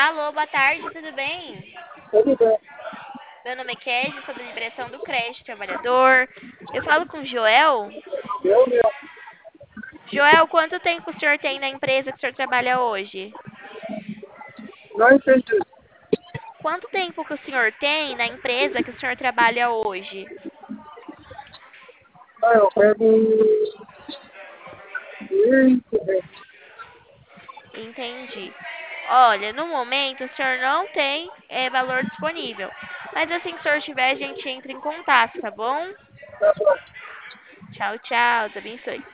Alô, boa tarde, tudo bem? Tudo bem. Meu nome é Kelly, sou da Liberação do Creche Trabalhador. Eu falo com o Joel. Eu mesmo. Joel, quanto tempo o senhor tem na empresa que o senhor trabalha hoje? Não entendi. Quanto tempo que o senhor tem na empresa que o senhor trabalha hoje? Eu pego muito bem. Entendi. Olha, no momento o senhor não tem valor disponível. Mas assim que o senhor tiver, a gente entra em contato, tá bom? Tá bom. Tchau, tchau. Deus abençoe.